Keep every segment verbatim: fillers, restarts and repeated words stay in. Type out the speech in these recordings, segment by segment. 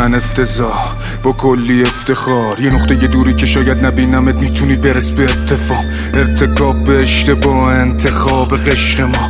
من افتضاح با کلی افتخار، یه نقطه یه دوری که شاید نبینمت میتونی برس به اتفاق، ارتکاب به اشتباه انتخاب قشر ما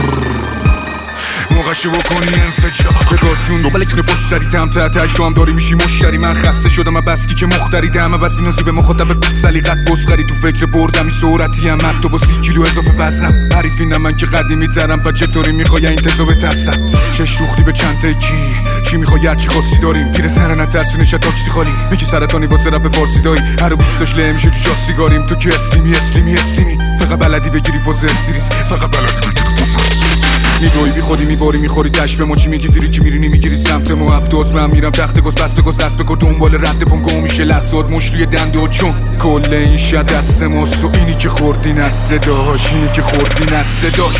موقعشو بکنی انفجار بگازون دو بلکونه پشت سری تم تحت اجرام داری میشی مشتری. من خسته شدم از بسکی که مختری دمه بس اینازی به مخاطب سلیقت بسخری تو فکر بردمی سرعتی هم حتی با سی کیلو اضافه وزنم. حریفی نه من که قدیمی ترم پا چطوری میخوای این تزا بترسم. چش روختی به چند تکی چی میخوای هرچی خاصی داریم پیر سر نترسونش تاکسی خالی میگی سرطانی واسه رپ فارسی دایی هر بیستاش له میشه تو شاسی گاریم. تو که اسلیمی اسلیمی اسلیمی فقط بلدی بگیری فاز استریت فقط بلدی بگیری فاز میدوی بی خودی میباری میخوری تش به ما چی میگی فیری چی میری نمیگیری سمت ما افتاز من میرم تخت گز بس بگز دست بکن دنبال رد پون گم میشه لحظات مش روی دنده چون کل این شب دست ماست و اینی که خوردین از صداش اینی که خوردین از صداش.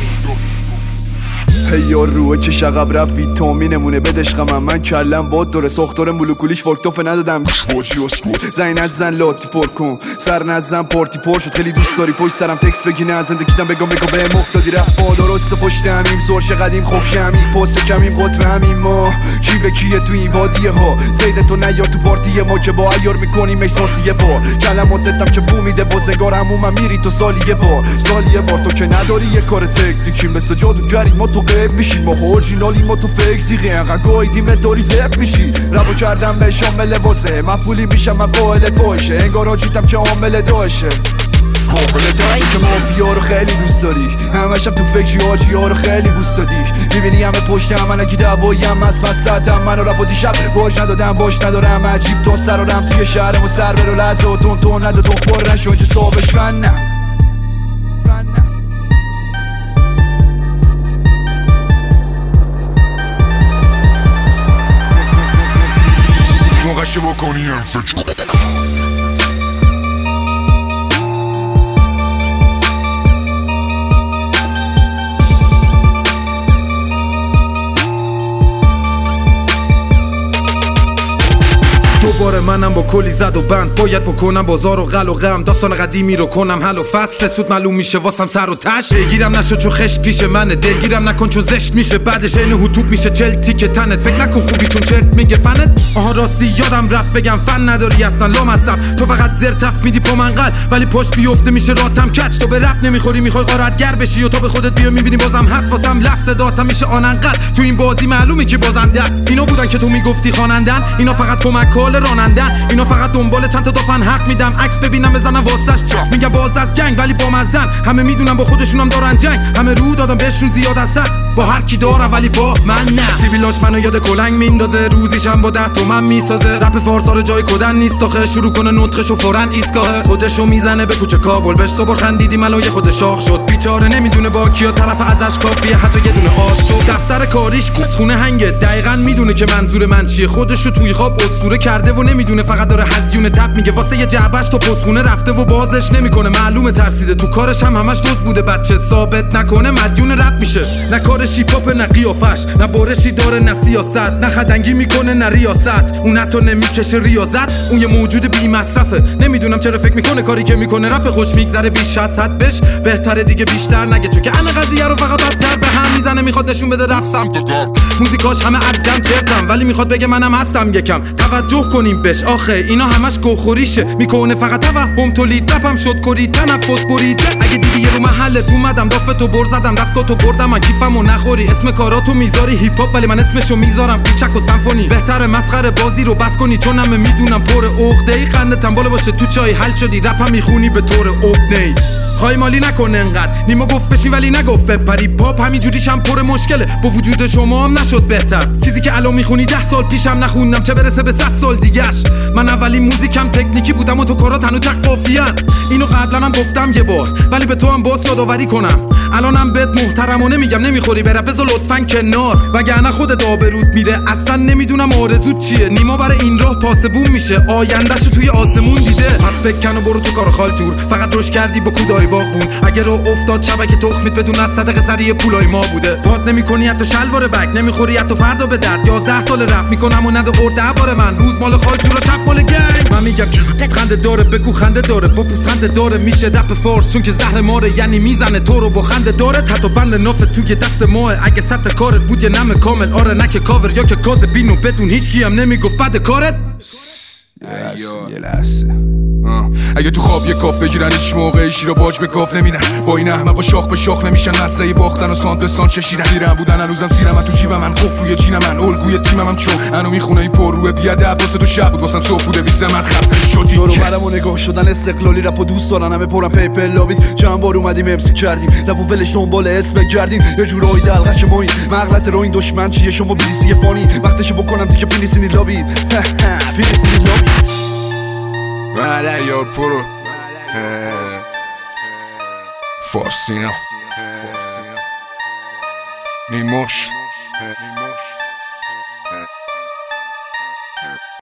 هی یار روه که شقب رفت ویتامین نمونه بدش غمم من کلم باد داره ساختار مولکولیش فاکتوفه ندادم باچی اسکول زین از زن لاتی پر کن سر نزن پارتی پر شد خیلی دوست داری پشت سرم تکس بگی نه زندگیتم بگم بگو بهم افتادی رفت با درست پشت همیم سرش قدیم خوب شمیم پست کمیم قطب همیم ما کی به کیه تو این وادیه ها زیده تو نیا تو پارتی ما که با عیار میکنیم احساسی یه بار کلماتتم که بو میده بازگار همومم میری تو سالی یه بار سالی یه بار تو که نداری یه کار تکنیکی مثل جادوگری ما تو میشی ما اورجینالی ما تو فیک زیغی انقدر گایدیم داری زب میشی ربو کردم به شامل واسه مفعولی میشم مفاعل فاشه انگار آجیتم که عامل داشه قابل دایی که مافیا رو خیلی دوست داری همشم تو فکری آجی ها رو خیلی بوست دادی میبینی همه پشت هم من اگه دعوایی هم از وسطم من رو رب و دیشب باش ندادم باش ندارم عجیب تا سرارم توی شهرم و سر برو لحظه و تون تون ندادم خور نشو که صابش من نه موقعشو بکنی انفجار دوباره منم با کلی زد و بند باید بکنم بازار و غل و غم داستان قدیمی رو کنم حل و فصل سود معلوم میشه واسم سر و تش گیرم نشو چون خشت پیش منه دلگیرم نکن چون زشت میشه بعدش این هوتوب میشه چلتی که تنت فکر نکن خوبی چون چرت میگه فنت آها راستی یادم رفت بگم فن نداری اصلا لامصب تو فقط زرتف میدی پا منقل ولی پشت بیفته میشه راتم کچ تو به رپ نمیخوری میخوای غارتگر بشی و تو به خودت بیا میبینی بازم هست واسم لفظ داتم میشه آننقد تو این بازی معلومه که بازنده است اینا بودن که تو میگفتی خوانندن اینا فقط کمکال رانندن اینا فقط دنبال چند تا دفن حق میدم عکس ببینم بزنم واسش میگم باز از گنگ ولی با مزن همه میدونم با خودشونم دارن جنگ همه رو دادم بهشون زیاد اثر با هر کی دارم ولی با من نه سیبیلاش منو یاد کلنگ میندازه روزیشم با ده تومن میسازه رپ فارسا رو جای کدن نیست آخه شروع کنه نطقشو فورن ایستگاه خودشو میزنه به کوچه کابل بهش تو بار خندیدی ملای خود شاخ شد بیچاره نمیدونه با کیا طرف ازش کافیه حتی یه دونه آتو دفتر کاریش خونه هنگه دقیقاً میدونه که منظور من چیه خودشو توی خواب اسطوره کرده و نمیدونه فقط داره هزیون تپ میگه واسه یه جعبش تو پستخونه رفته و بازش نمیکنه معلومه ترسیده تو کارش هم همش دوز بوده بچه ثابت نکنه مدیون رپ میشه نه کارشی پاپ نه قیافش نه بارشی داره نه سیاست نه خدنگی میکنه نه ریاست اون حتی نمیکشه ریاضت اون یه موجود بی مصرفه نمیدونم چرا فکر میکنه کاری که میکنه رپ خوش میگذره بیش از حد بش بهتره دیگه بیشتر نگه چون که انا قضیه رو فقط بدتر به هم میزنه میخواد نشون بده رپ سمت موزیکاش همه از دم چرتم ولی میخواد بگه منم هستم یکم توجه کنیم بش آخه اینا همش گوخوریشه میکنه فقط توهم تولید رپم شد کری تنفس بریده اگه دیدی یه رو محلت اومدم دافتو بر زدم دستگاهتو بردم من کیفمو نخوری اسم کاراتو میذاری هیپ هاپ ولی من اسمشو میذارم کوچک و سمفونی بهتره مسخره بازی رو بس کنی چون همه میدونم پر عقده‌ای خنده تنباله باشه تو چای حل شدی رپم میخونی به طور عقده‌ای خواهی مالی نکن انقدر نیما گفت بشی ولی نگفت بپری پاپ همینجوریش هم پر مشکله با وجود شما هم نشد بهتر چیزی که الان میخونی ده سال پیشم نخوندم چه برسه به صد سال دیگه‌اش من اولی موزیکم تکنیکی بودم و تو کارات هنوز تق قافیه اینو قبلا هم گفتم یه بار ولی به تو هم باز یادآوری کنم الانم بهت محترمانه میگم نمیخوری برپ بذار لطفاً کنار وگرنه خودت آبروت میره اصلا نمیدونم آرزوت چیه نیما برای این راه پاسبون میشه آیندهشو توی آسمون دیده پس بکن و برو تو کار خالتور فقط روش کردی با کودای باغبون اگه رو افتاد شبکه تخمیت بدون از صدقه سری پولای ما بوده پات نمیکنی حتی شلوار بک نمیخوری حتی فردا به درد یازده سال رپ میکنم و نده ارده بار من روز مال خالتور شب مال گنگ من میگم خنده داره بگو خنده داره با پوست خنده داره میشه رپ فارس چون که زهر ماره یعنی میزنه تو رو با خنده داره حتی بند ناف توی دست ماه اگه سطح کارت بود یه نم کامل آره نه که کاور یا که کاز بینو بدون هیچ کی هم نمیگفت بعد کارت یه لحظه اگه تو خواب یه کاف بگیرن هیچ موقع ایشی رو باج به کاف نمیدن با این احمق با شاخ به شاخ نمیشن مسئله باختن و سانت به سانت چشیدن دیرم بودن هنوزم سیرم من تو جیبم من قف روی جینم من الگوی تیمم هم چون انو میخونه ای پر روی بیاد واسه تو شب بود واسم صبح بوده بیسه من خفه شدی دورو برمو نگاه شدن استقلالی رپو دوست دارن همه پرم پیپر لابید چند بار اومدیم امسی کردیم رپو ولش دنبال اسم بگردیم یه جورایی دلغک ما این مغلط رو این دشمن چیه شما بیلیسی فانی وقتش بکنم دیگه پیلیسینی لابید پیلیسینی لابید ولی یا پرو فارسینا نیموش